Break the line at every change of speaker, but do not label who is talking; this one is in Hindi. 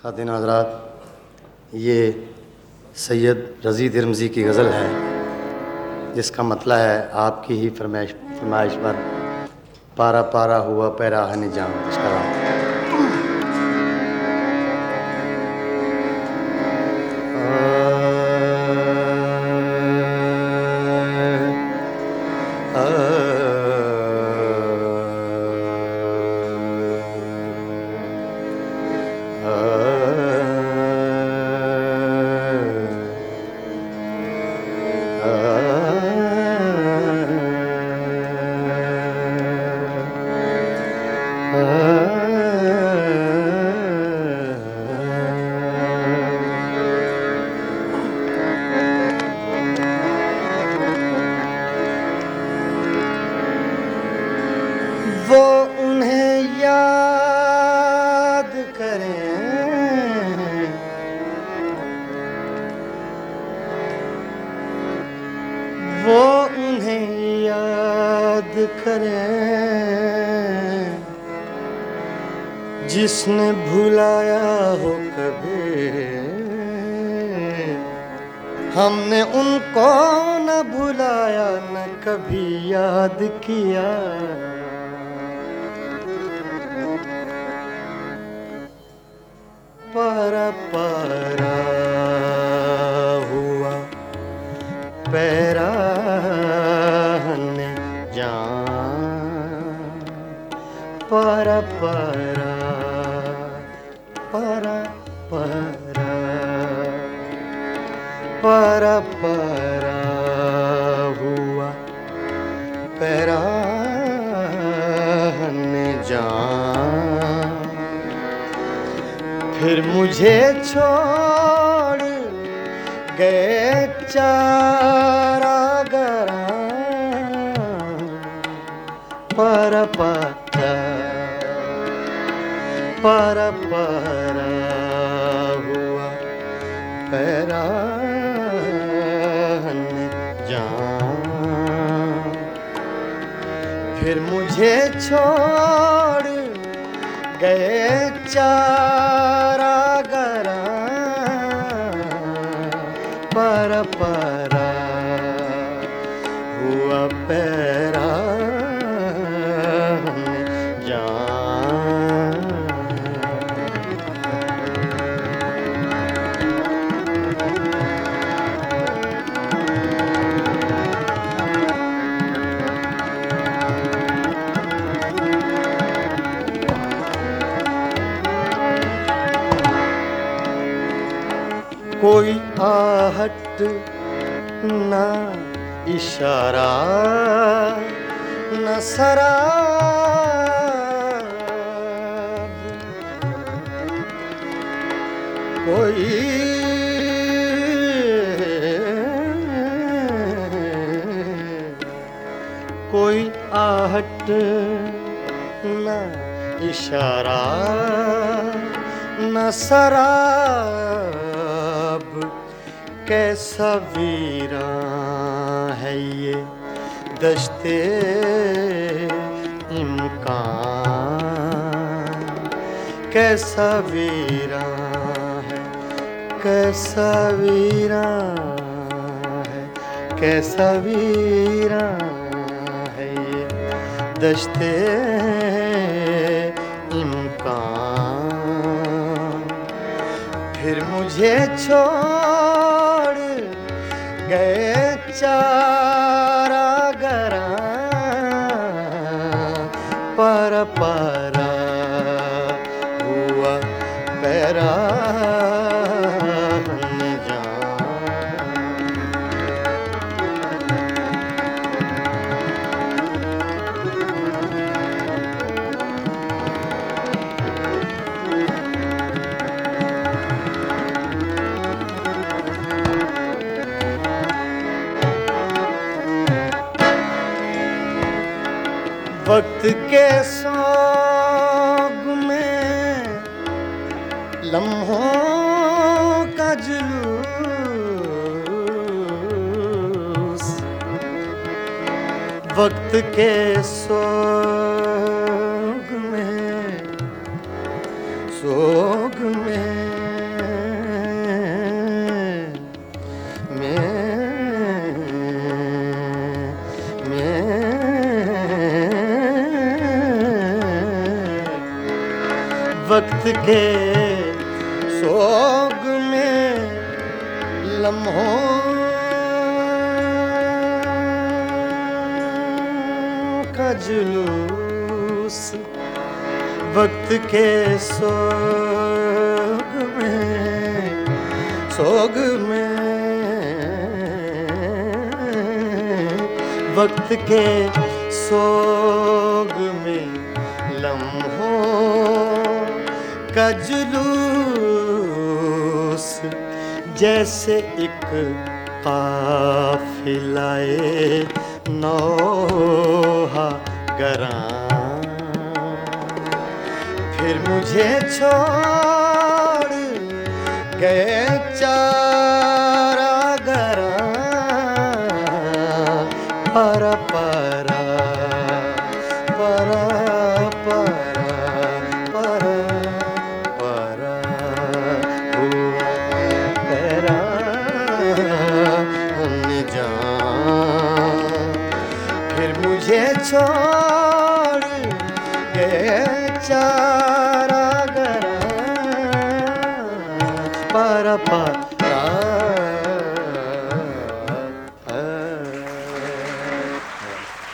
ख़ातिन हज़रात, ये सैयद रज़ी तिरमिज़ी की गज़ल है जिसका मतलब है आपकी ही फरमाइश पर पारा पारा हुआ पैराहन जाम। वो उन्हें याद करें, वो उन्हें याद करें जिसने भुलाया हो कभी। हमने उनको न भुलाया न कभी याद किया। पारा पारा हुआ पैराहन जाम। पारा पारा पारा पारा पारा पारा हुआ पैराहन जाम। फिर मुझे छोड़ गए चारागार। पारा पारा पारा पारा हुआ पैराहन जाम। फिर मुझे छोड़ गए चारागार। पारा पारा हुआ पैराहन जाम। कोई आहट ना इशारा न शराब। कोई आहट न इशारा न शराब। कैसा वीरान है ये दश्ते इम्कान। कैसा वीरान है, कैसा वीरान है, कैसा वीरान है ये दश्ते इम्कान। फिर मुझे छोड़ गए चारागार। पारा पारा हुआ पैराहन जाम। वक्त के सोग में लम्हों का जुलूस। वक्त के सोग में के सोग में लम्हों का जुलूस, वक्त के सोग में वक्त के सोग में लम्हों का जुलूस, जैसे एक काफिलाए नौहा गरां, फिर मुझे छोड़ गए चारा गरां, परा परा परा परा परा परा हुआ तेरा अनजान, फिर मुझे छोड़ गए चारा गरां, परा परा